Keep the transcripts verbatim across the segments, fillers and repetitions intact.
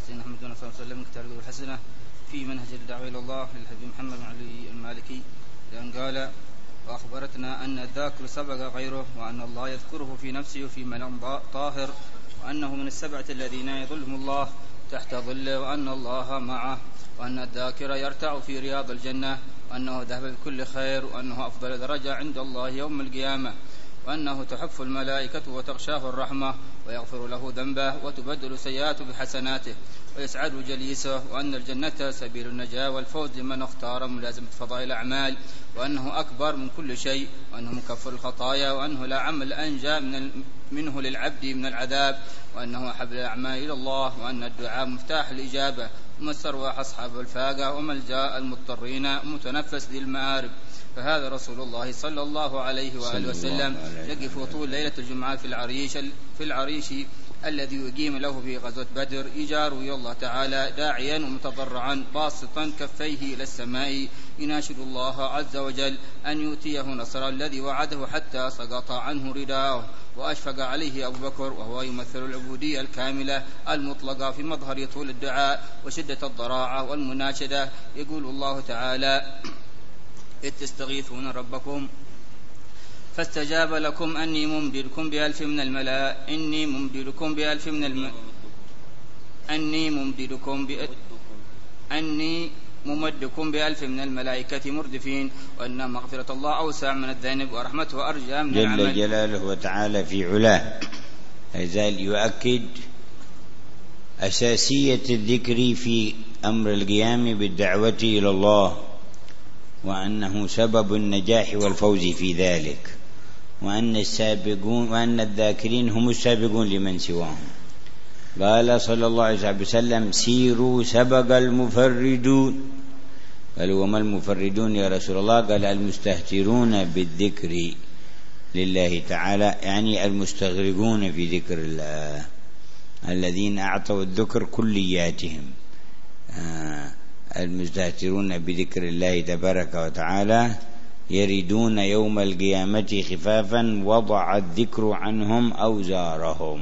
سيدنا محمد صلى الله عليه وسلم كتاب الحسنة في منهج الدعوة إلى الله للحبيب محمد علي المالكي، لأن قال: وأخبرتنا أن الذاكر سبق غيره، وأن الله يذكره في نفسه وفي ملأ طاهر، وأنه من السبعة الذين يظلهم الله تحت ظله، وأن الله معه، وأن الذاكر يرتع في رياض الجنة، وأنه ذهب بكل خير، وأنه أفضل درجة عند الله يوم القيامة، وأنه تحف الملائكة وتغشاه الرحمة ويغفر له ذنبه وتبدل سيئاته بحسناته ويسعد جليسه، وأن الجنة سبيل النجاة والفوز لمن اختار ملازمة فضائل الأعمال، وأنه أكبر من كل شيء، وأنه مكفر الخطايا، وأنه لا عمل أنجى من منه للعبد من العذاب، وأنه أحب الأعمال إلى الله، وأن الدعاء مفتاح الإجابة ومستروح أصحاب الفاقة وملجأ المضطرين ومتنفس للمآرب. فهذا رسول الله صلى الله عليه وآله وسلم يقف طول ليلة الجمعة في العريش في العريش الذي يقيم له في غزوة بدر، يجاري الله تعالى داعيا ومتضرعا باسطا كفيه إلى السماء، يناشد الله عز وجل أن يؤتيه نصر الذي وعده حتى سقط عنه رداءه وأشفق عليه أبو بكر، وهو يمثل العبودية الكاملة المطلقة في مظهر طول الدعاء وشدة الضراعة والمناشدة. يقول الله تعالى: إذ تستغيثون ربكم فاستجاب لكم أني ممددكم بألف من الملائكة إني ممددكم بألف من الم... أني ممددكم ب... أني ممدكم بألف من الملائكة مردفين، وأن مغفرة الله أوسع من الذنب ورحمته أرجى من العمل. جل جلاله وتعالى في علاه يزال يؤكد أساسية الذكر في أمر القيام بالدعوة إلى الله، وأنه سبب النجاح والفوز في ذلك، وأن السابقون وأن الذاكرين هم السابقون لمن سواهم. قال صلى الله عليه وسلم: سيروا سبق المفردون. قالوا: وما المفردون يا رسول الله؟ قال: المستهترون بالذكر لله تعالى، يعني المستغرقون في ذكر الله، الذين أعطوا الذكر كلياتهم، آه المستهترون بذكر الله تبارك وتعالى يردون يوم القيامة خفافا وضع الذكر عنهم أوزارهم.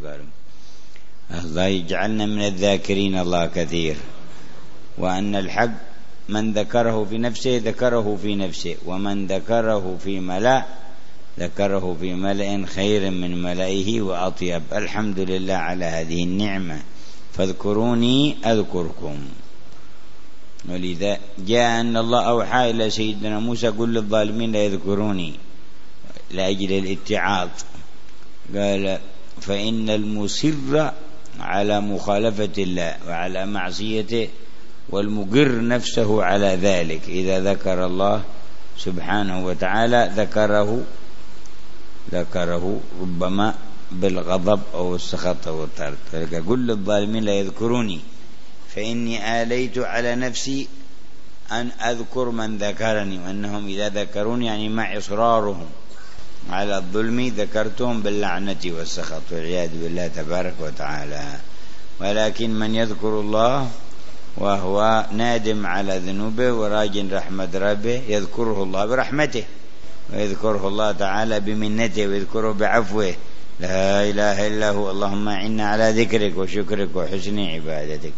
الله يجعلنا من الذاكرين الله كثير. وأن الحق من ذكره في نفسه ذكره في نفسه، ومن ذكره في ملأ ذكره في ملأ خير من ملئه وأطيب. الحمد لله على هذه النعمة، فاذكروني أذكركم. ولذا جاء أن الله أوحى إلى سيدنا موسى: قل للظالمين لا يذكروني، لأجل الاتعاظ. قال: فإن المصر على مخالفة الله وعلى معصيته والمقر نفسه على ذلك إذا ذكر الله سبحانه وتعالى ذكره ذكره ربما بالغضب أو السخط أو الطرد. قل للظالمين لا يذكروني فإني آليت على نفسي أن أذكر من ذكرني، وأنهم إذا ذكروني يعني مع إصرارهم على الظلم ذكرتهم باللعنة والسخط والعياذ بالله تبارك وتعالى. ولكن من يذكر الله وهو نادم على ذنوبه وراج رحمة ربه يذكره الله برحمته، ويذكره الله تعالى بمنته، ويذكره بعفوه. لا إله إلا هو. اللهم إنا على ذكرك وشكرك وحسن عبادتك.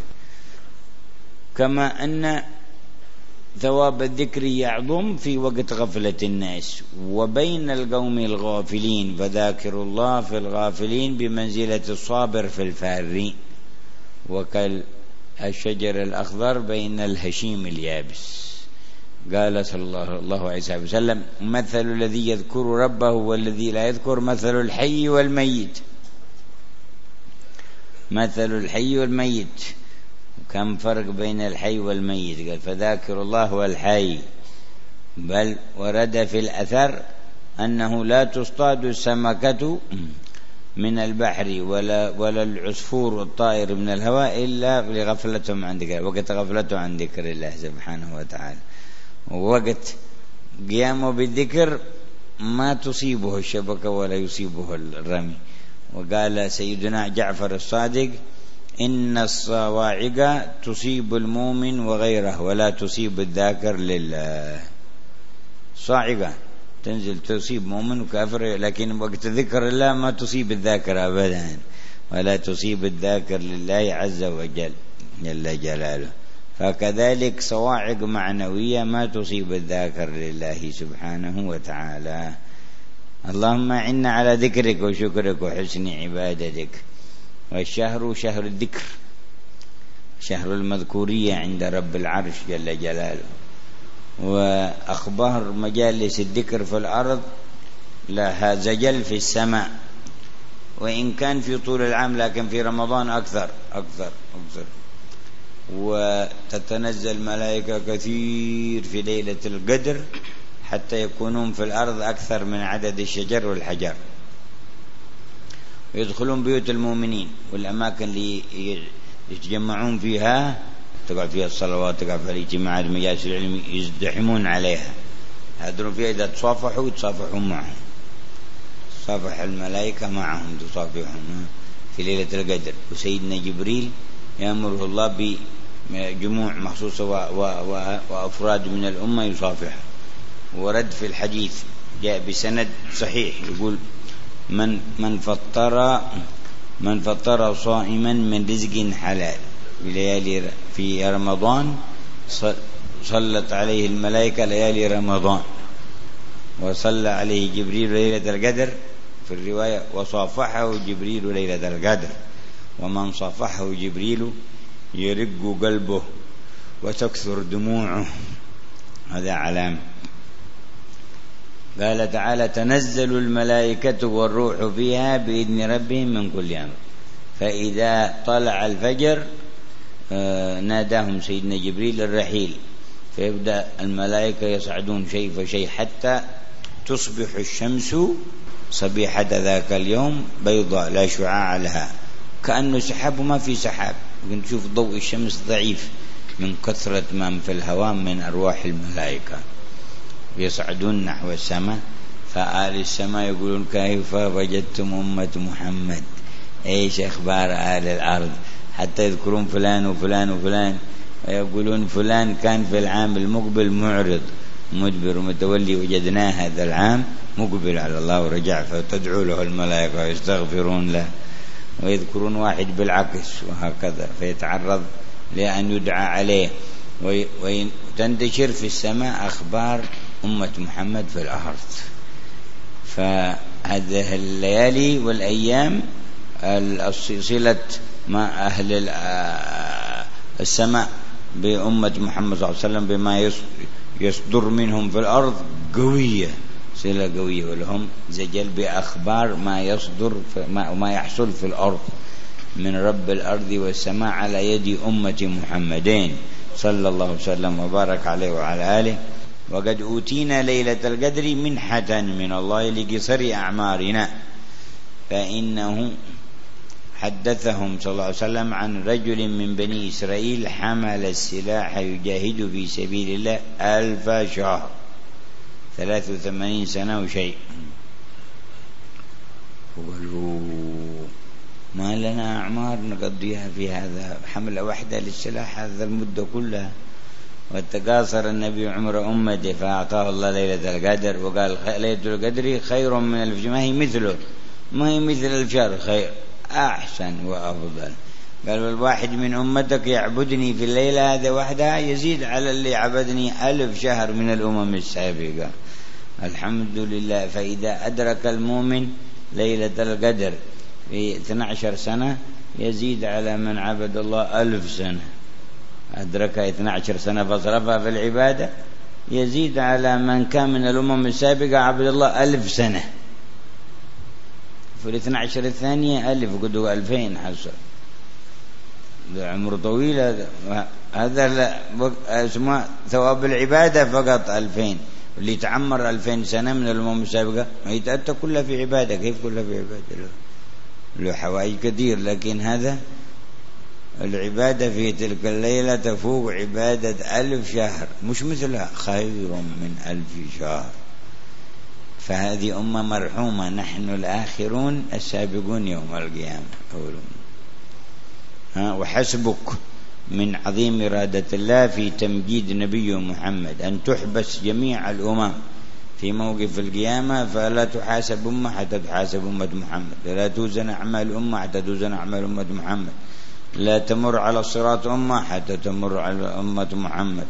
كما أن ثواب الذكر يعظم في وقت غفلة الناس وبين القوم الغافلين، فذاكر الله في الغافلين بمنزلة الصابر في الفارين، وكالشجر الأخضر بين الهشيم اليابس. قال صلى الله عليه وسلم: مثل الذي يذكر ربه والذي لا يذكر مثل الحي والميت. مثل الحي والميت، كم فرق بين الحي والميت؟ قال: فذاكر الله هو الحي. بل ورد في الأثر أنه لا تصطاد السمكة من البحر ولا ولا العصفور والطائر من الهواء إلا لغفلتهم عن ذكر، وقت غفلته عن ذكر الله سبحانه وتعالى. ووقت قيامه بالذكر ما تصيبه الشبكة ولا يصيبه الرمي. وقال سيدنا جعفر الصادق: إن الصواعق تصيب المؤمن وغيره ولا تصيب الذاكر لله. صاعقة تنزل تصيب مؤمن وكافر، لكن وقت ذكر الله ما تصيب الذاكر أبدا. ولا تصيب الذاكر لله عز وجل جل جلاله. فكذلك صواعق معنوية ما تصيب الذاكر لله سبحانه وتعالى. اللهم إنا على ذكرك وشكرك وحسن عبادتك. والشهر شهر الذكر، شهر المذكورية عند رب العرش جل جلاله. وأخبار مجالس الذكر في الأرض لها زجل في السماء، وإن كان في طول العام لكن في رمضان أكثر أكثر أكثر. وتتنزل ملائكة كثير في ليلة القدر حتى يكونون في الأرض أكثر من عدد الشجر والحجر، ويدخلون بيوت المؤمنين والأماكن اللي يتجمعون فيها، تقع فيها الصلوات، تقع فيها الاجتماعات، مجالس العلم، يزدحمون عليها، يهدرون فيها. إذا تصافحوا يتصافحون معهم، تصافح الملائكة معهم، تصافحهم في ليلة القدر. وسيدنا جبريل يأمره الله بجموع مخصوصة وأفراد من الأمة يصافح. ورد في الحديث جاء بسند صحيح يقول: من من فطر من فطر صائما من رزق حلال في ليالي في رمضان صلت عليه الملائكة ليالي رمضان، وصلى عليه جبريل ليلة القدر في الرواية، وصافحه جبريل ليلة القدر. ومن صافحه جبريل يرق قلبه وتكثر دموعه. هذا علامة. قال تعالى: تنزل الملائكة والروح فيها بإذن ربهم من كل أمر. فإذا طلع الفجر ناداهم سيدنا جبريل الرحيل، فيبدأ الملائكة يصعدون شيء فشيء حتى تصبح الشمس صبيحة ذاك اليوم بيضاء لا شعاع لها، كأنه سحاب وما في سحاب. نشوف ضوء الشمس ضعيف من كثرة ما في الهواء من أرواح الملائكة. يصعدون نحو السماء، فآل السماء يقولون: كيف وجدتم أمة محمد؟ إيش أخبار آل الأرض؟ حتى يذكرون فلان وفلان وفلان، ويقولون فلان كان في العام المقبل معرض مدبر ومتولي، وجدناه هذا العام مقبل على الله ورجع، فتدعو له الملائكة ويستغفرون له. ويذكرون واحد بالعكس، وهكذا فيتعرض لأن يدعى عليه. وتنتشر في السماء أخبار أمة محمد في الأرض. فهذه الليالي والأيام صلة مع أهل السماء بأمة محمد صلى الله عليه وسلم بما يصدر منهم في الأرض قوية، صلة قوية. ولهم زجل بأخبار ما يصدر وما يحصل في الأرض من رب الأرض والسماء على يد أمة محمدين صلى الله عليه وسلم وبارك عليه وعلى آله. وقد أوتينا ليلة القدر منحة من الله لقصر أعمارنا، فإنه حدثهم صلى الله عليه وسلم عن رجل من بني إسرائيل حمل السلاح يجاهد في سبيل الله ألف شهر، ثلاث وثمانين سنة وشيء. وقالوا: ما لنا أعمار نقضيها في هذا حملة واحدة للسلاح هذا المدة كلها. وتقاصر النبي عمر أمته فأعطاه الله ليلة القدر، وقال: ليلة القدر خير من ألف شهر، ما هي مثله، ما هي مثل ألف شهر، خير أحسن وأفضل. قال: والواحد من أمتك يعبدني في الليلة هذا وحدها يزيد على اللي عبدني ألف شهر من الأمم السابقة. الحمد لله. فإذا أدرك المؤمن ليلة القدر في اثنتي عشرة سنة يزيد على من عبد الله ألف سنة. أدرك اثنتي عشرة سنة فصرفها في العبادة يزيد على من كان من الأمم السابقة عبد الله ألف سنة. في الاثنتي عشرة الثانية ألف، وقدوا ألفين حصل. عمر طويل هذا. هذا اسمه ثواب العبادة فقط ألفين. اللي يتعمر ألفين سنة من الأمم السابقة ما يتأتى كلها في عبادة. كيف كلها في عبادة؟ له, له حوائج كثير، لكن هذا العبادة في تلك الليلة تفوق عبادة ألف شهر، مش مثلها، خير من ألف شهر. فهذه أمة مرحومة، نحن الآخرون السابقون يوم القيامة أولون. ها وحسبك من عظيم إرادة الله في تمجيد نبي محمد أن تحبس جميع الأمم في موقف القيامة، فلا تحاسب أمة حتى تحاسب أمة محمد، لا توزن أعمال أمة حتى توزن أعمال أمة محمد، لا تمر على الصراط أمة حتى تمر على أمة محمد.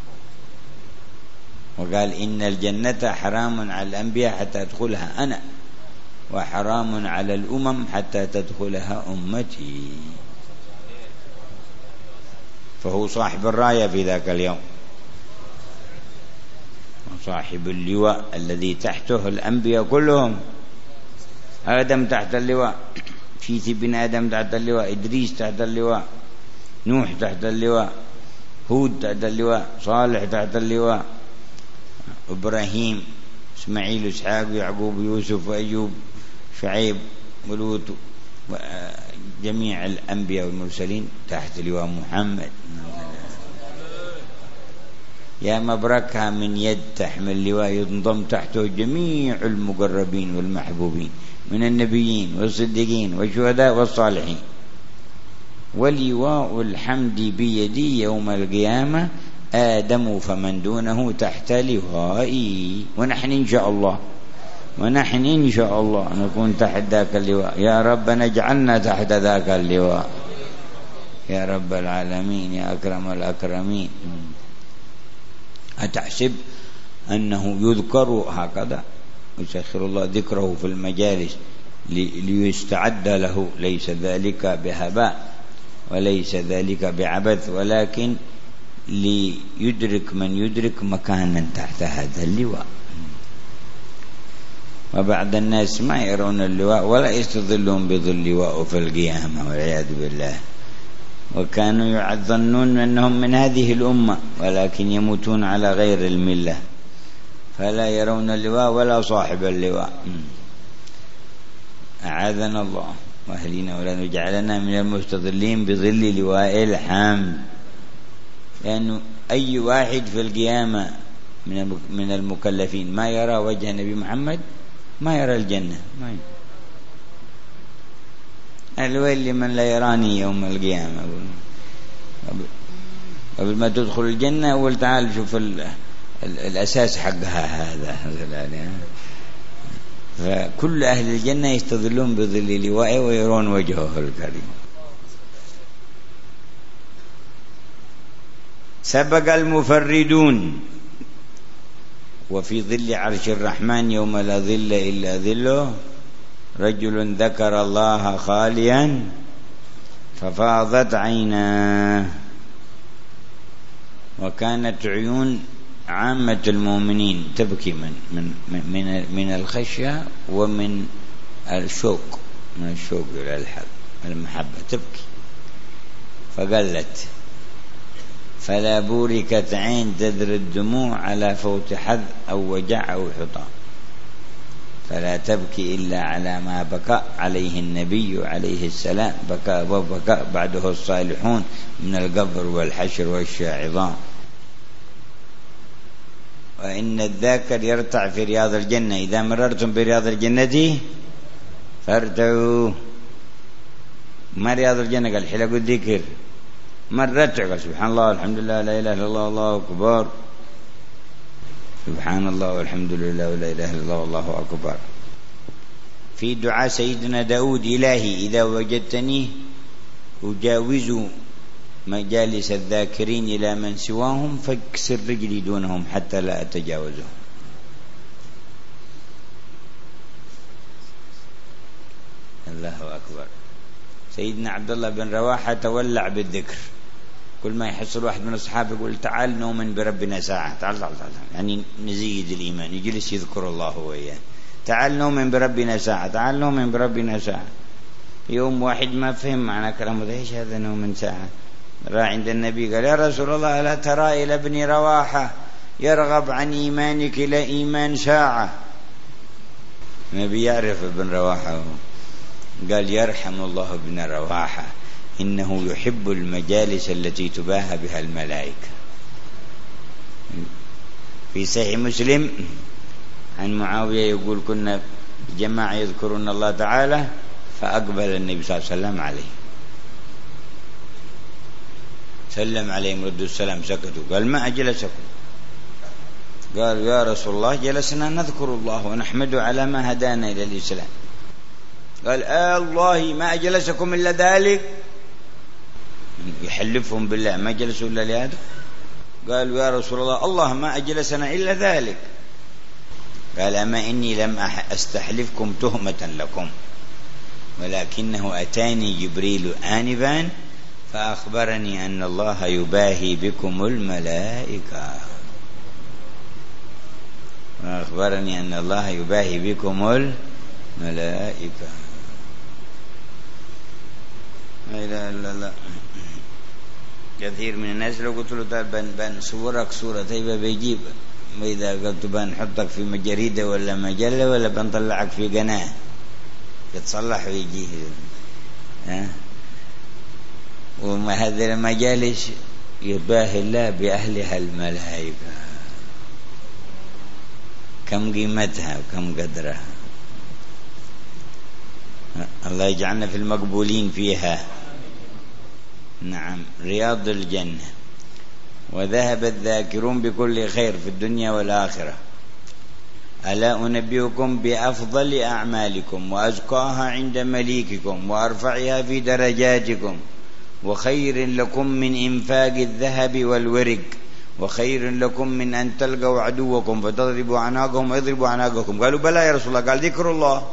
وقال إن الجنة حرام على الأنبياء حتى أدخلها أنا، وحرام على الأمم حتى تدخلها أمتي. فهو صاحب الراية في ذاك اليوم، وصاحب اللواء الذي تحته الأنبياء كلهم. آدم تحت اللواء، شيث بن آدم تحت اللواء، إدريس تحت اللواء، نوح تحت اللواء، هود تحت اللواء، صالح تحت اللواء، إبراهيم، إسماعيل، إسحاق، يعقوب، يوسف، وأيوب، شعيب، ولوط، جميع الأنبياء والمرسلين تحت لواء محمد. يا مبركها من يد تحمل لواء ينضم تحته جميع المقربين والمحبوبين من النبيين والصديقين والشهداء والصالحين. ولواء الحمد بيدي يوم القيامة آدم فمن دونه تحت لوائي. ونحن إن شاء الله ونحن إن شاء الله نكون تحت ذاك اللواء. يا رب نجعلنا تحت ذاك اللواء يا رب العالمين يا أكرم الأكرمين. أتحسب أنه يذكر هكذا، يسخر الله ذكره في المجالس ليستعد له، ليس ذلك بهباء وليس ذلك بعبث، ولكن ليدرك من يدرك مكانا تحت هذا اللواء. وبعض الناس ما يرون اللواء ولا يستظلون بظل لواء في القيامة والعياذ بالله، وكانوا يظنون أنهم من هذه الأمة ولكن يموتون على غير الملة، فلا يرون اللواء ولا صاحب اللواء. أعاذنا الله وأهلنا ولا نجعلنا من المستظلين بظل لواء الحمد. لأنه أي واحد في القيامة من المكلفين ما يرى وجه النبي محمد ما يرى الجنة، ما يرى. الويل لمن لا يراني يوم القيامة. قبل ما تدخل الجنة أول تعال شوف ال ال الأساس حقها هذا. فكل أهل الجنة يستظلون بظل لوائه ويرون وجهه الكريم. سبق المفردون وفي ظل عرش الرحمن يوم لا ظل إلا ظله رجل ذكر الله خاليا ففاضت عيناه. وكانت عيون عامة المؤمنين تبكي من من من من الخشية ومن الشوق، من الشوق إلى الحب المحبة تبكي فقلت. فلا بوركت عين تذر الدموع على فوت حظ أو وجع أو حطام، فلا تبكي إلا على ما بكى عليه النبي عليه السلام، بكى وبكى بعده الصالحون من القبر والحشر والشاعظام. وإن الذاكر يرتع في رياض الجنة، إذا مررتم برياض الجنة فارتعوا. ما رياض الجنة قال حلق الذكر، مرتع قال سبحان الله الحمد لله لا إله إلا الله الله أكبر، سبحان الله والحمد لله ولا إله إلا الله والله أكبر. في دعاء سيدنا داود إلهي إذا وجدتني أجاوز مجالس الذاكرين إلى من سواهم فاكسر رجلي دونهم حتى لا أتجاوزهم. الله أكبر. سيدنا عبد الله بن رواحة تولع بالذكر، كل ما يحصل واحد من الصحابة يقول تعال نؤمن بربنا ساعة، تعال تعال تعال يعني نزيد الإيمان، يجلس يذكر الله وإياه. تعال نؤمن بربنا ساعة، تعال نؤمن بربنا ساعة. يوم واحد ما فهم معنى كلامه، ايش هذا نؤمن ساعة؟ راح عند النبي قال يا رسول الله ألا ترى إلى ابن رواحة يرغب عن إيمانك إلى إيمان ساعة. النبي يعرف ابن رواحة، قال يرحم الله ابن رواحة إنه يحب المجالس التي تباهى بها الملائكة. في صحيح مسلم عن معاوية يقول كنا جماعة يذكرون الله تعالى فأقبل النبي صلى الله عليه وسلم عليه، سلم عليهم ردوا السلام سكتوا، قال ما أجلسكم قالوا يا رسول الله جلسنا نذكر الله ونحمده على ما هدانا إلى الإسلام. قال آه الله ما أجلسكم إلا ذلك، يحلفهم بالله ما جلسوا إلا لهذا. قالوا يا رسول الله الله ما أجلسنا إلا ذلك. قال أما إني لم أستحلفكم تهمة لكم، ولكنه أتاني جبريل آنفا فأخبرني أن الله يباهي بكم الملائكة، فأخبرني أن الله يباهي بكم الملائكة. لا إله إلا الله. كثير من الناس لو قلت له تعال بنصورك صورة طيبة بيجيب، وإذا قلت بنحطك في جريدة ولا مجلة ولا بنطلعك في قناة يتصلح ويجيه. ها وما هذه المجالس يباهي الله بأهلها الملائكة، كم قيمتها وكم قدرها. الله يجعلنا في المقبولين فيها. نعم رياض الجنة. وذهب الذاكرون بكل خير في الدنيا والآخرة. ألا أنبئكم بأفضل أعمالكم وأزكاها عند مليككم وأرفعها في درجاتكم وخير لكم من إنفاق الذهب والورق وخير لكم من أن تلقوا عدوكم فتضربوا عناقهم ويضربوا عناقكم. قالوا بلى يا رسول الله. قال ذكر الله،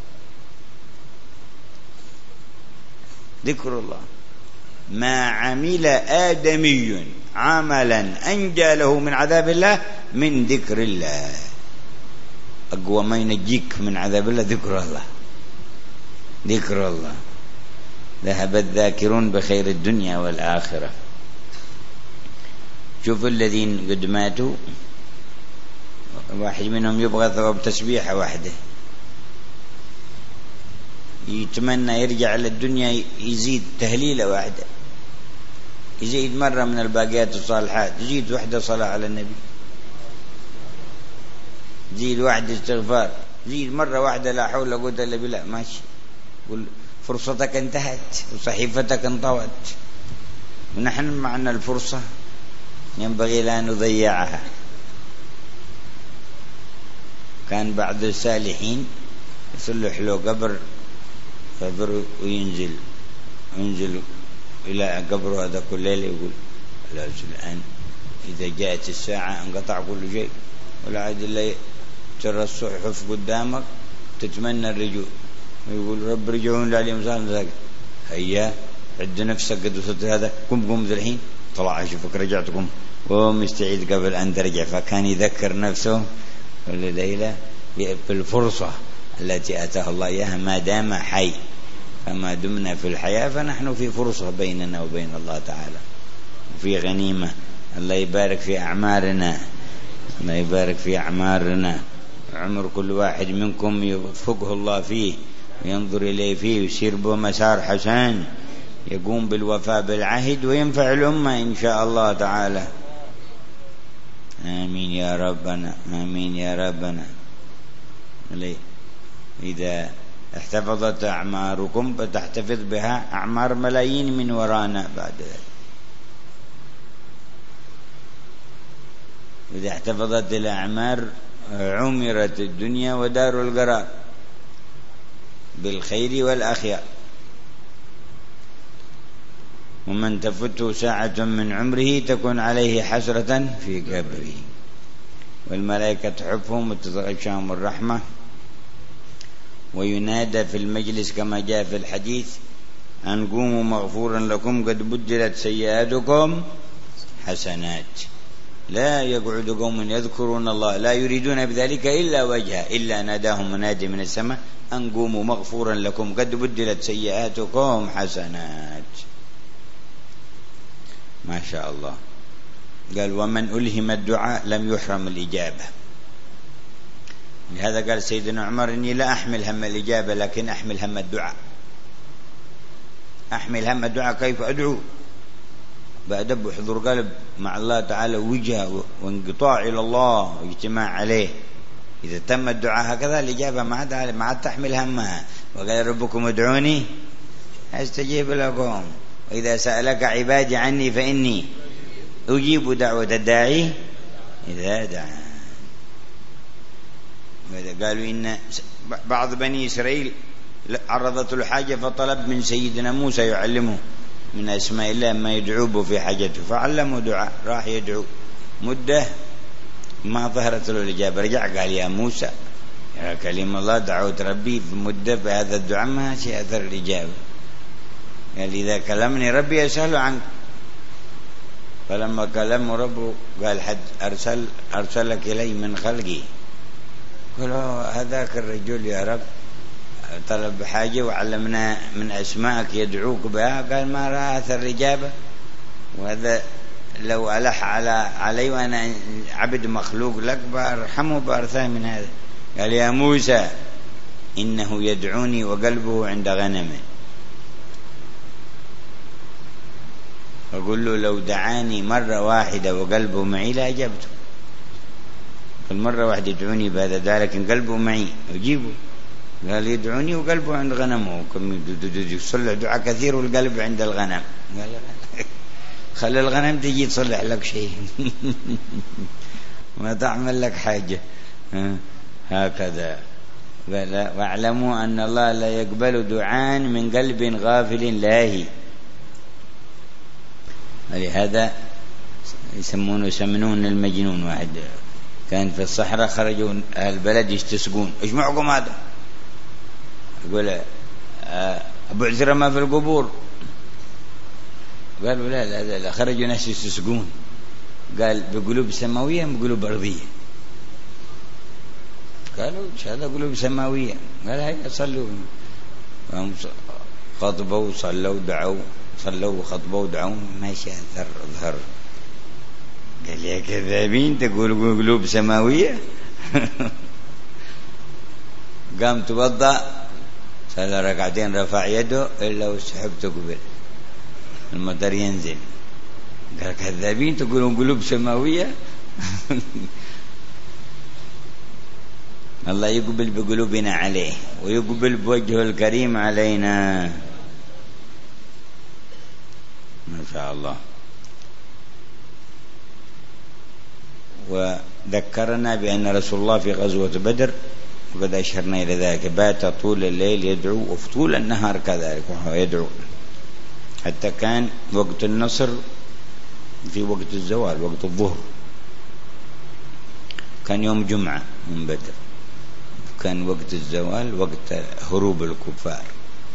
ذكر الله. ما عمل آدمي عملا أنجى له من عذاب الله من ذكر الله. أقوى ما ينجيك من عذاب الله ذكر الله، ذكر الله. ذهب الذاكرون بخير الدنيا والآخرة. شوف الذين قد ماتوا واحد منهم يبغى ثواب تسبيحة واحدة، يتمنى يرجع للدنيا يزيد تهليلة واحدة، يزيد مرة من الباقيات الصالحات، يزيد واحدة صلاة على النبي، يزيد واحدة استغفار، يزيد مرة واحدة لا حول ولا قوة إلا بالله. ماشي. قل فرصتك انتهت وصحيفتك انطوت، ونحن معنا الفرصة ينبغي لا نضيعها. كان بعض الصالحين يصلح له قبر فبر وينزل وينزل إلى قبره هذا كل ليلة يقول لا الآن إذا جاءت الساعة انقطع كل شيء ولا عاد إلا ترى الصحف قدامك تتمنى الرجوع، ويقول رب رجعون لعليهم سهل. هيا عد نفسك قد وصلت هذا، قم قم الحين طلع أشوفك رجعتكم ومستعيد قبل أن ترجع. فكان يذكر نفسه كل ليلة بالفرصة التي أتاها الله إياها ما دام حي. فما دمنا في الحياة فنحن في فرصة بيننا وبين الله تعالى، وفي غنيمة. الله يبارك في أعمارنا، الله يبارك في أعمارنا. عمر كل واحد منكم يوفقه الله فيه وينظر إليه فيه ويسير به مسار حسن، يقوم بالوفاء بالعهد وينفع الأمة إن شاء الله تعالى. آمين يا ربنا، آمين يا ربنا. إذا احتفظت أعماركم فتحتفظ بها أعمار ملايين من ورانا بعد ذلك. إذا احتفظت الأعمار عمرت الدنيا ودار القرار بالخير والأخيار. ومن تفته ساعة من عمره تكون عليه حسرة في قبره، والملائكة تحفهم وتتغشاهم الرحمة، وينادى في المجلس كما جاء في الحديث أن قوموا مغفورا لكم قد بدلت سيئاتكم حسنات. لا يقعد قوم يذكرون الله لا يريدون بذلك إلا وجهه إلا ناداهم منادي من السماء أن قوموا مغفورا لكم قد بدلت سيئاتكم حسنات. ما شاء الله. قال ومن ألهم الدعاء لم يحرم الإجابة. لهذا قال سيدنا عمر إني لا أحمل هم الإجابة لكن أحمل هم الدعاء. أحمل هم الدعاء كيف أدعو بأدب وحضور قلب مع الله تعالى وجهه وانقطاع إلى الله واجتماع عليه. إذا تم الدعاء هكذا الإجابة ما عاد ما عاد تحمل همها. وقال ربكم ادعوني أستجيب لكم وإذا سألك عبادي عني فإني أجيب دعوة الداعي إذا دعا. قالوا إن بعض بني إسرائيل عرضت له حاجة فطلب من سيدنا موسى يعلمه من أسماء الله ما يدعوه في حاجته، فعلمه دعاء، راح يدعو مدة ما ظهرت له الإجابة، رجع قال يا موسى يا كلم الله دعوت ربي في مدة بهذا الدعاء ما شيء أثر الإجابة. قال إذا كلمني ربي أسأله عنك. فلما كلمه ربه قال حد أرسل أرسلك إلي من خلقي. قالوا هذاك الرجل يا رب طلب حاجة وعلمنا من أسمائك يدعوك بها، قال ما رأى أثر الإجابة، وهذا لو ألح على علي وأنا عبد مخلوق لك بأرحمه بأرثاه من هذا. قال يا موسى إنه يدعوني وقلبه عند غنمه، فقل له لو دعاني مرة واحدة وقلبه معي لا أجبته. فالمرة واحدة يدعوني بهذا دعاء لكن قلبه معي أجيبه. قال يدعوني وقلبه عند غنمه، يصلح دعاء كثير والقلب عند الغنم. قال خلي الغنم تجي تصلح لك شيء ما تعمل لك حاجة. هكذا واعلموا أن الله لا يقبل دعاء من قلب غافل لاهي. ولهذا يسمونه يسمونه المجنون. واحد كان في الصحراء خرجوا أهل البلد يستسقون، إيش معكم هذا؟ يقول أبو عزرة ما في القبور. قالوا لا لا لا خرجوا ناس يستسقون. قال بقلوب سماوية بقلوب أرضية. قالوا إيش هذا قلوب سماوية؟ قال هيا صلوا. خطبوا وصلوا ودعوا، صلوا وخطبوا ودعوا، ماشي أثر ظهر. قال يا كذابين تقولوا قلوب سماوية. قام توضأ صلى ركعتين رفع يده إلا وسحبته قبل المطر ينزل. قال كذابين تقولون قلوب سماوية. الله يقبل بقلوبنا عليه ويقبل بوجهه الكريم علينا ما شاء الله. وذكرنا بأن رسول الله في غزوة بدر وقد أشرنا إلى ذلك بات طول الليل يدعو وطول النهار كذلك وهو يدعو، حتى كان وقت النصر في وقت الزوال وقت الظهر، كان يوم جمعة من بدر، كان وقت الزوال وقت هروب الكفار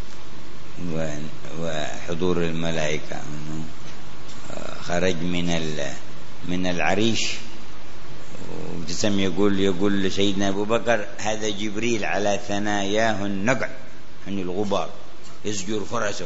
وحضور الملائكة. خرج من من العريش وجسم يقول يقول لسيدنا أبو بكر هذا جبريل على ثناياه النقع عن الغبار يزجر فرسه.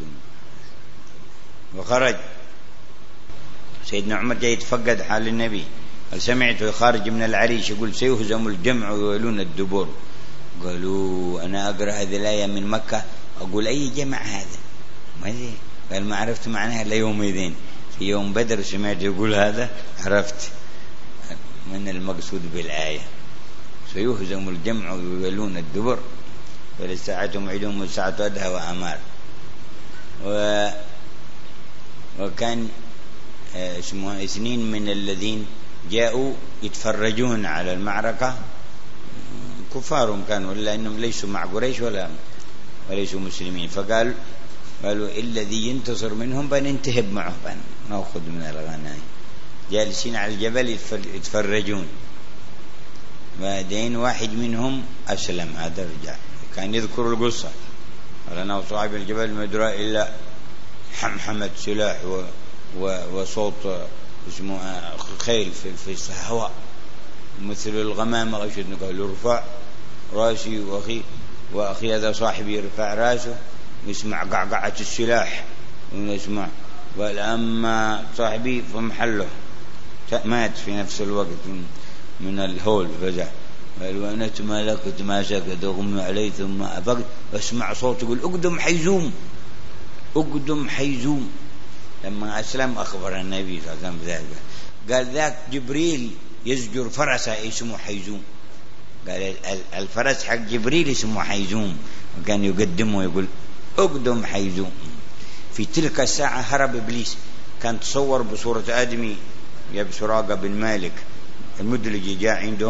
وخرج سيدنا عمر جاي يتفقد حال النبي، قال سمعته خارج من العريش يقول سيهزم الجمع ويولون الدبور. قالوا أنا أقرأ هذه الآية من مكة أقول أي جمع هذا؟ ماذا؟ قال ما عرفت معناها إلا يومئذين في يوم بدر سمعت يقول هذا عرفت من المقصود بالآية. سيهزم الجمع ويولون الدبر وللساعة موعدهم والساعة أدهى وأمار. و... وكان اسمه اثنين من الذين جاءوا يتفرجون على المعركة كفار كانوا إلا أنهم ليسوا مع قريش ولا وليسوا مسلمين، فقال قالوا الذي ينتصر منهم بننتهب معه بنأخذ من الغنائم. جالسين على الجبل يتفرجون، بعدين واحد منهم أسلم، هذا رجع كان يذكر القصة قال أنا وصاحب الجبل ما أدرى إلا حمحمة سلاح و و وصوت اسمه خيل في في الهواء مثل الغمام غشتنا. قال ارفع راسي وأخي وأخي هذا صاحبي يرفع راسه يسمع قعقعة السلاح ونسمع. قال أما صاحبي فمحله مات في نفس الوقت من, من الهول فزع. قال وأنا تمالكت ما سكت أغمي عليه ثم أفقت واسمع صوت يقول أقدم حيزوم أقدم حيزوم. لما أسلم أخبر النبي صلى الله عليه وسلم بذلك، قال ذاك جبريل يزجر فرسه اسمه حيزوم. قال الفرس حق جبريل اسمه حيزوم، وكان يقدمه يقول أقدم حيزوم. في تلك الساعة هرب إبليس، كان تصور بصورة آدمي يا سراقة بن مالك المدلجي، جاء عندهم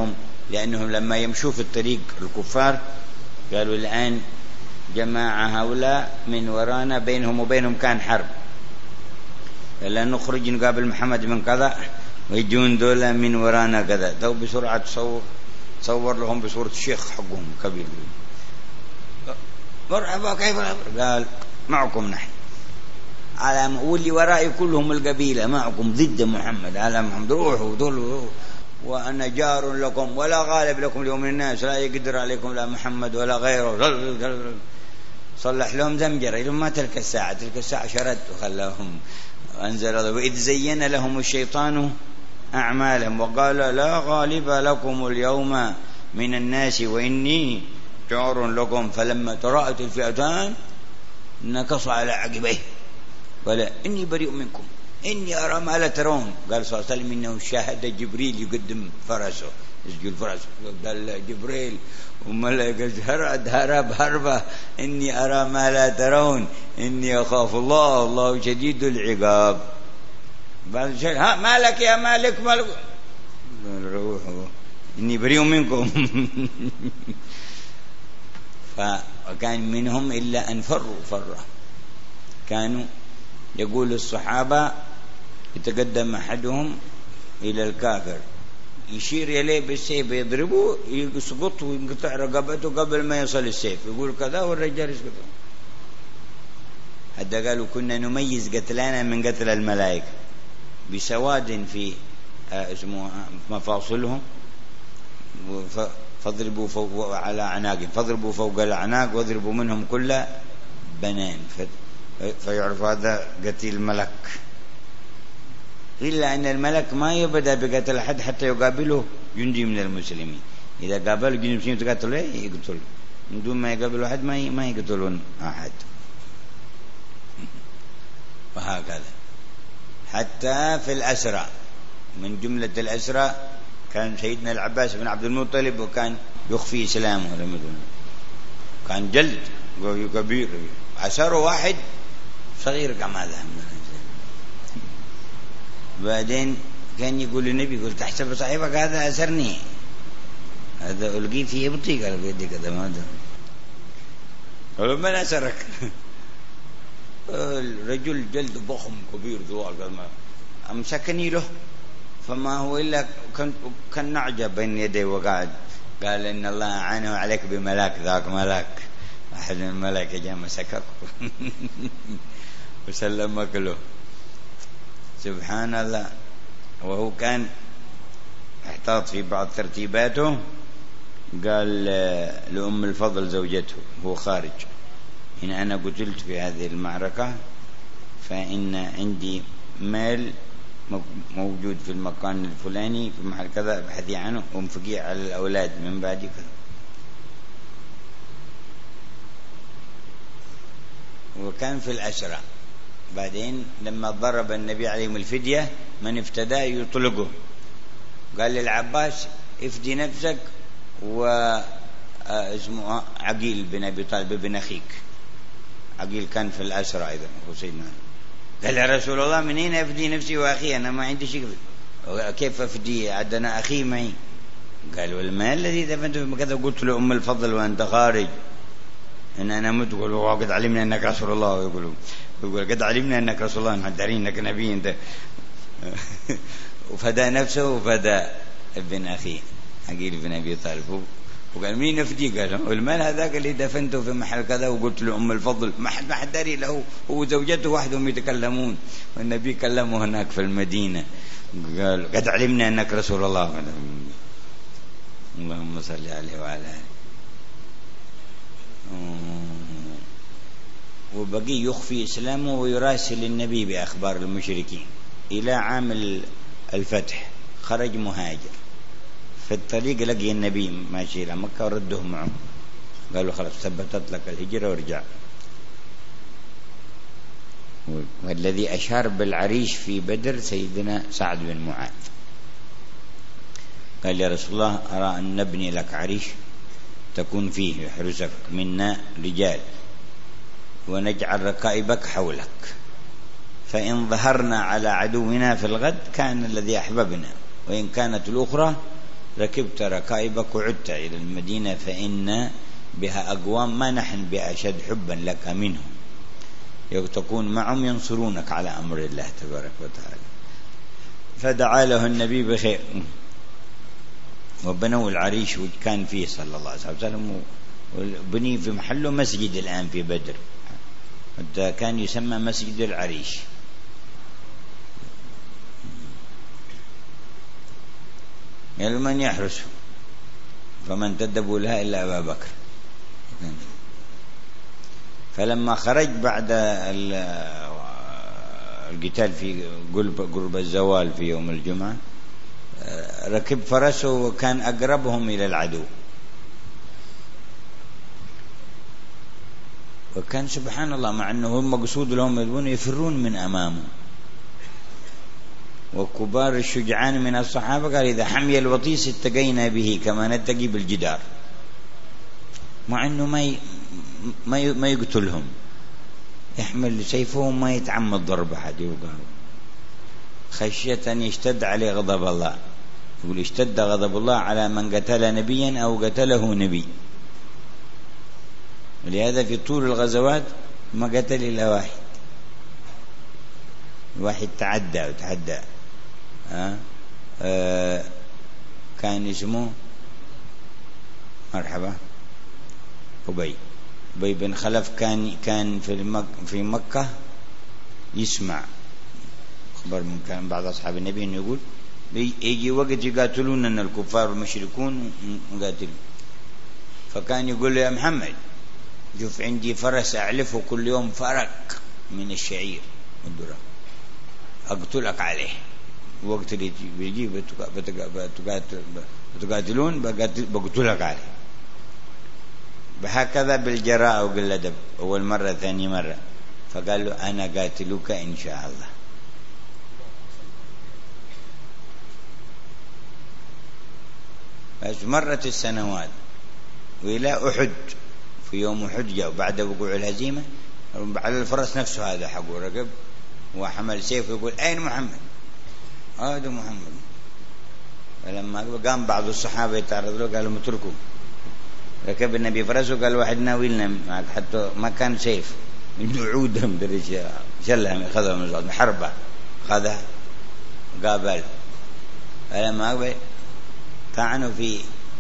لأنهم لما يمشوا في الطريق الكفار قالوا الآن جماعة هؤلاء من ورانا بينهم وبينهم كان حرب، لا نخرج نقابل محمد من كذا ويجون دولة من ورانا كذا، تو بسرعة تصور تصور لهم بصورة الشيخ حقهم كبير، مرحبا كيف؟ قال معكم نحن على، واللي ورائي كلهم القبيلة معكم ضد محمد، على محمد روحوا دول وأنا جار لكم ولا غالب لكم اليوم من الناس، لا يقدر عليكم لا محمد ولا غيره. صلح لهم زمجرة لهم ما تلك الساعة، تلك الساعة شرد وخلاهم أنزل الله وإذ زين لهم الشيطان أعمالهم وقال لا غالب لكم اليوم من الناس وإني جار لكم، فلما تراءت الفئتان نكص على عقبيه ولا إني بريء منكم إني أرى ما لا ترون. قال صلى الله عليه وسلم إنه شاهد جبريل يقدم فرسه، يسجل فرس، قال جبريل وملائكة هرب هرب هربة إني أرى ما لا ترون إني أخاف الله الله شديد العقاب. بعد شيء ها مالك يا مالك مالك، قال روحوا إني بريء منكم. فكان منهم إلا أن فروا فرة، كانوا يقول الصحابة يتقدم أحدهم إلى الكافر يشير إليه بالسيف يضربه يسقط وينقطع رقبته قبل ما يصل السيف، يقول كذا والرجال يسقط. حتى قالوا كنا نميز قتلانا من قتل الملائكة بسواد في اسمه مفاصلهم فاضربوا فوق على أعناقهم، فاضربوا فوق الأعناق واضربوا منهم كل بنان فيعرف هذا قتيل ملك. إلا أن الملك ما يبدأ بقتل أحد حتى يقابله جندي من المسلمين، إذا قابله جندي من المسلمين تقاتله يقتل، من دون ما يقابله أحد ما يقتلون أحد. وهكذا حتى في الأسرى، من جملة الأسرى كان سيدنا العباس بن عبد المطلب وكان يخفي إسلامه، كان جلد كبير، أسروا واحد صغير كما ذا. بعدين كان يقول للنبي قلت تحسب صاحبك هذا أسرني، هذا ألقي في إبطي، قال بيدي كذا ما هذا، قال من أسرك؟ الرجل جلد ضخم كبير ذوال، قال ما أمسكني له فما هو إلا كان نعجب بين يديه وقاعد، قال إن الله أعانه عليك بملاك، ذاك ملاك أحد من الملائكة جاء مسكك وسلمك له. سبحان الله. وهو كان احتاط في بعض ترتيباته، قال لأم الفضل زوجته هو خارج، إن أنا قتلت في هذه المعركة فإن عندي مال موجود في المكان الفلاني في محل كذا ابحثي عنه وانفقي على الأولاد من بعد كذا. وكان في الأسرى. بعدين لما ضرب النبي عليهم الفدية من افتدى يطلقه، قال للعباس افدي نفسك واسمه عقيل بن أبي طالب بن أخيك. عقيل كان في الأسرى أيضا سيدنا، قال يا رسول الله من أين أفدي نفسي وأخي؟ أنا ما عندي شيء، كيف أفدي عندنا أخي معي؟ قال والمال الذي دفنته كذا. قلت له أم الفضل وأنت خارج إن أنا مت، يقول وقد علمنا أنك رسول الله، يقول يقول قد علمنا أنك رسول الله، دارين أنك نبي أنت. وفدى نفسه وفدى ابن أخيه عقيل بن أبي طالب، وقال مين نفدي؟ قال والمال هذاك اللي دفنته في محل كذا. وقلت له أم الفضل ما حد ما حد داري له، هو زوجته وحدهم يتكلمون، والنبي كلمه هناك في المدينة، قال قد علمنا أنك رسول الله. اللهم صل عليه وعلى آله. وبقي يخفي إسلامه ويراسل النبي بأخبار المشركين إلى عام الفتح. خرج مهاجر، في الطريق لقي النبي ماشي إلى مكة ورده معه، قالوا خلاص ثبتت لك الهجرة وارجع. والذي أشار بالعريش في بدر سيدنا سعد بن معاذ، قال يا رسول الله أرى أن نبني لك عريش تكون فيه يحرسك منا رجال ونجعل ركائبك حولك، فإن ظهرنا على عدونا في الغد كان الذي أحببنا، وإن كانت الأخرى ركبت ركائبك وعدت إلى المدينة فإن بها أقوام ما نحن بأشد حبا لك منهم، تكون معهم ينصرونك على أمر الله تبارك وتعالى. فدعا له النبي بخير، وبنوا العريش وكان فيه صلى الله عليه وسلم، وبني في محله مسجد الآن في بدر، كان يسمى مسجد العريش. يعني من يحرسه؟ فما انتدبوا لها إلا أبا بكر. فلما خرج بعد القتال في قرب الزوال في يوم الجمعة ركب فرسه وكان أقربهم إلى العدو، وكان سبحان الله مع أنه هم مقصود لهم يدون يفرون من أمامه، وكبار الشجعان من الصحابة قال إذا حمي الوطيس اتقينا به كما نتقي بالجدار، مع أنه ما ما ما يقتلهم، يحمل سيفه ما يتعمد ضرب أحد، يوقعه خشية أن يشتد عليه غضب الله. يقول اشتد غضب الله على من قتل نبيا أو قتله نبي، ولهذا في طول الغزوات ما قتل إلا واحد، واحد تعدى وتعدى ها آه كان اسمه مرحبا أبي أبي بن خلف، كان كان في المك في مكة يسمع خبر من كان بعض أصحاب النبي إنه يقول يجي وقت يقاتلون أن الكفار والمشركون مقاتلون، فكان يقول له يا محمد شوف عندي فرس أعلفه كل يوم فرق من الشعير والذرة أقتلك عليه، وقت اللي بيجي بتقاتلون بقتلك عليه. بهكذا بالجراء وبالأدب، أول مرة ثاني مرة فقال له أنا قاتلك إن شاء الله. بس مرت السنوات وإلى أحد، في يوم أحد جاء بعد وقوع الهزيمة على الفرس نفسه هذا حقه ركب وحمل سيف يقول أين محمد؟ هذا محمد. فلما قام بعض الصحابة يتعرض له قالوا اتركوا، ركب النبي فرسه قال واحد ناويلنا معك، حتى ما كان سيف من عودهم درج شلهم أخذها من الصوت حربة أخذها قابل. فلما قبل طعنوا في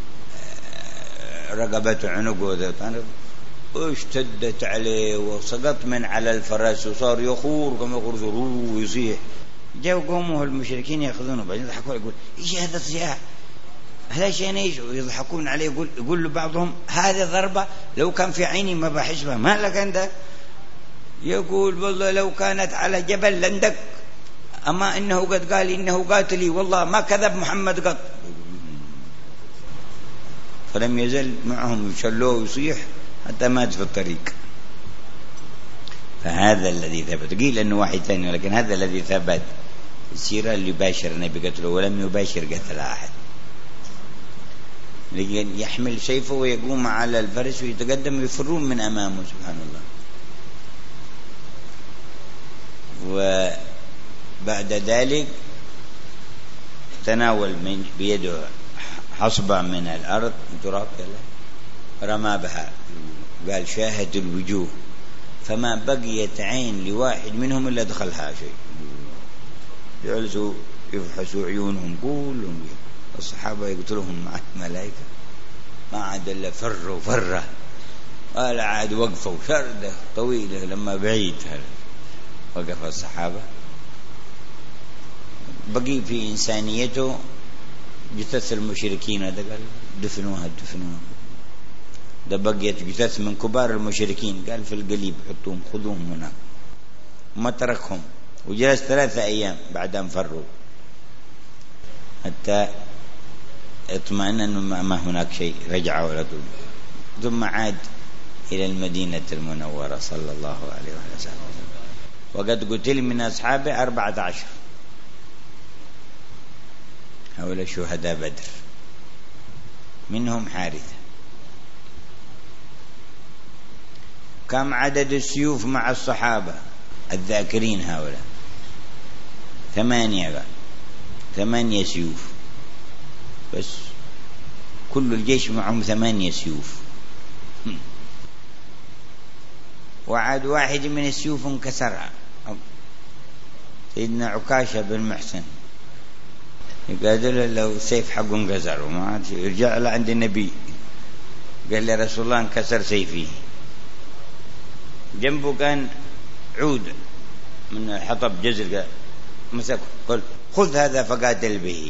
رقبته عنقه واشتدت عليه وسقط من على الفرس وصار يخور كما يخور ذروه ويصيح. جاءوا قومه المشركين يأخذونه بعدين يضحكون يقول إيش هذا الصياح هذا شيء إيش، ويضحكون عليه. يقول يقول له بعضهم هذه ضربة لو كان في عيني ما بحسبها، ما لك عندك؟ يقول والله لو كانت على جبل لندك، أما إنه قد قال إنه قاتلي والله ما كذب محمد قط. فلم يزل معهم يشلوه ويصيح حتى مات في الطريق. فهذا الذي ثبت، قيل أنه واحد ثاني لكن هذا الذي ثبت السيرة اللي باشر النبي قتله ولم يباشر قتل أحد، لكن يحمل سيفه ويقوم على الفرس ويتقدم ويفرون من أمامه سبحان الله. وبعد ذلك تناول من بيده حصبة من الأرض تراب رمى بها، قال شاهد الوجوه فما بقيت عين لواحد منهم إلا دخلها شيء. جلسوا يفحصوا عيونهم كلهم، الصحابة يقتلهم مع الملائكة ما عاد إلا فر وفرة، ولا عاد وقفوا شردة طويلة. لما بعيد وقف الصحابة بقي في إنسانيته جثث المشركين، هذا قال دفنوها دفنوها. ده بقيت جثث من كبار المشركين قال في القليب حطوهم خذوهم هناك، ما تركهم. وجلس ثلاثة أيام بعد أن فروا حتى اطمئن أنه ما هناك شيء، رجع ولا طول. ثم عاد إلى المدينة المنورة صلى الله عليه وسلم، وقد قتل من أصحابه أربعة عشر هؤلاء شهداء بدر، منهم حارثة. كم عدد السيوف مع الصحابة الذاكرين هؤلاء؟ ثمانية بقى. ثمانية سيوف بس كل الجيش معهم ثمانية سيوف، وعاد واحد من السيوف انكسرها، سيدنا عكاشة بن محسن يقال له سيف حقه انكسر وما عاد يرجع له عند النبي، قال لي رسول الله انكسر سيفي. جنبه كان عود من حطب جزر، مسك قال خذ هذا فقاتل به.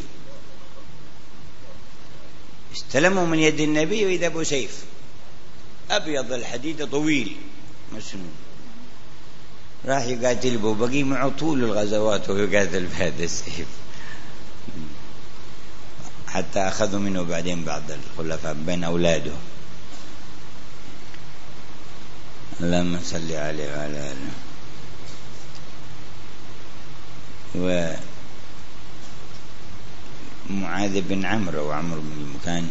استلموا من يد النبي وإذا أبو سيف أبيض الحديد طويل مسنون، راح يقاتل به، بقي معه طول الغزوات ويقاتل بهذا السيف، حتى أخذوا منه بعدين بعض الخلفاء بين أولاده. اللهم صل عليه وعلى آله. ومعاذ بن عمرو وعمرو بن المكان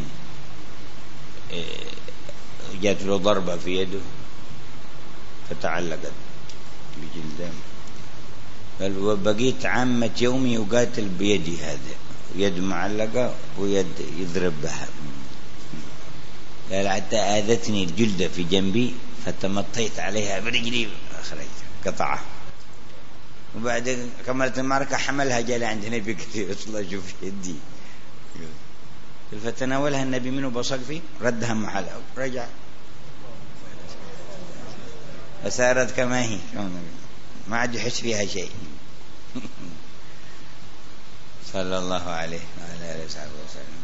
جات له ضربة في يده فتعلقت بجلده، قال وبقيت عامة يومي يقاتل بيدي هذا، يد معلقة ويد يضرب بها. قال حتى آذتني الجلدة في جنبي فتمطيت عليها برجلي أخرج قطعة. وبعد كملت المعركة حملها جالي عند النبي قال رسول الله شوف يدي، فتناولها النبي منه بصق فيه ردها محلها رجع فسارت كما هي، ما عاد يحس فيها شيء. صلى الله عليه وعلى آله وصحبه وسلم.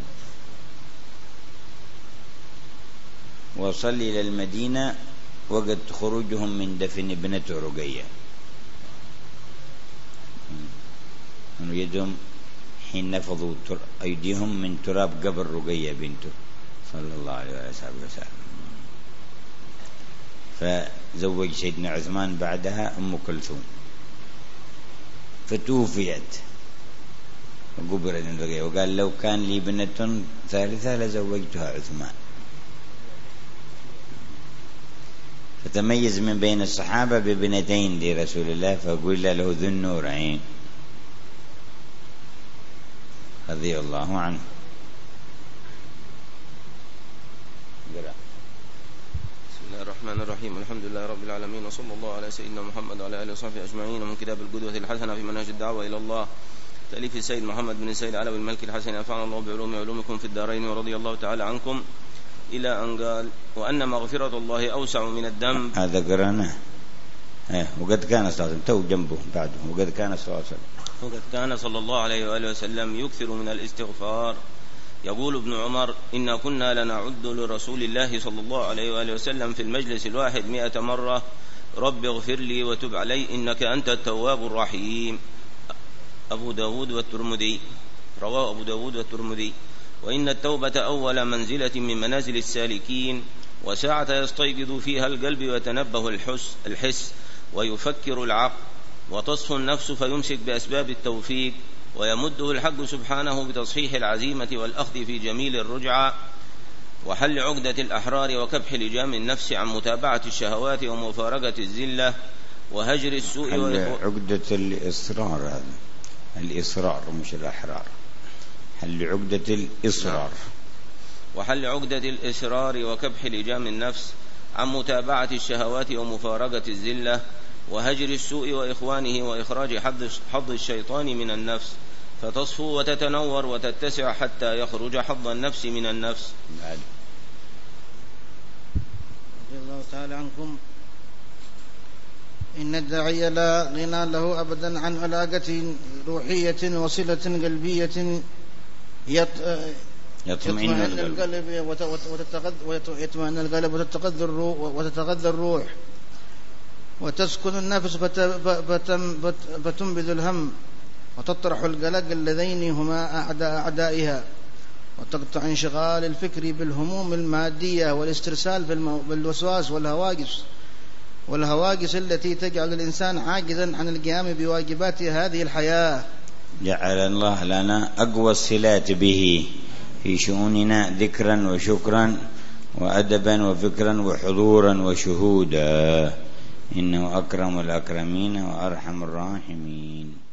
وصل إلى المدينة وقت خروجهم من دفن ابنته رقية، من يدهم حين نفضوا أيديهم من تراب قبر رقية بنته صلى الله عليه وسلم. فزوج سيدنا عثمان بعدها أم كلثوم فتوفيت وقبرت الرقية، وقال لو كان لي بنة ثالثة لزوجتها عثمان. فتميز من بين الصحابة ببنتين لرسول الله، فقل له ذو النورين رضي الله عنه. بسم الله الرحمن الرحيم، الحمد لله رب العالمين، وصلى الله على سيدنا محمد وعلى آله وصحبه أجمعين. ومن كتاب القدوة الحسنة في منهج الدعوة إلى الله تأليف السيد محمد بن سيد علوي الملك الحسن، نفعنا الله بعلوم علومكم في الدارين ورضي الله تعالى عنكم، إلى أن قال وأن مغفرة الله أوسع من الذنب. هذا قرأناه. وقد كان صلى الله عليه وسلم تو جنبه بعده، وقد كان صلى الله عليه وسلم وقد كان صلى الله عليه وآله وسلم يكثر من الاستغفار. يقول ابن عمر إنا كنا لنعد لرسول الله صلى الله عليه وآله وسلم في المجلس الواحد مئة مرة رب اغفر لي وتب علي إنك أنت التواب الرحيم. أبو داود والترمذي، رواه أبو داود والترمذي. وإن التوبة أول منزلة من منازل السالكين، وساعة يستيقظ فيها القلب ويتنبه الحس, الحس ويفكر العقل، وتصفو النفس فيمسك بأسباب التوفيق، ويمده الحق سبحانه بتصحيح العزيمة والأخذ في جميل الرجعة وحل عقدة الأحرار وكبح لجام النفس عن متابعة الشهوات ومفارقة الزلة وهجر السوء حل عقدة الإصرار، هذا الإصرار مش الأحرار، حل عقدة الإصرار وحل عقدة الإصرار وكبح لجام النفس عن متابعة الشهوات ومفارقة الزلة وهجر السوء وإخوانه وإخراج حظ الشيطان من النفس، فتصفو وتتنور وتتسع حتى يخرج حظ النفس من النفس. بعد رضي الله تعالى عنكم. إن الداعي لا غنى له أبدا عن علاقة روحية وصلة قلبية يطمئن القلب ويطمئن القلب وتتغذى الروح وتسكن النفس فتنبذ الهم وتطرح القلق اللذين هما أعداء أعدائها، وتقطع انشغال الفكر بالهموم المادية والاسترسال بالوسواس والهواجس والهواجس التي تجعل الإنسان عاجزا عن القيام بواجبات هذه الحياة. جعل الله لنا أقوى الصلات به في شؤوننا ذكرا وشكرا وأدبا وفكرا وحضورا وشهودا، إنه أكرم الأكرمين وأرحم الراحمين.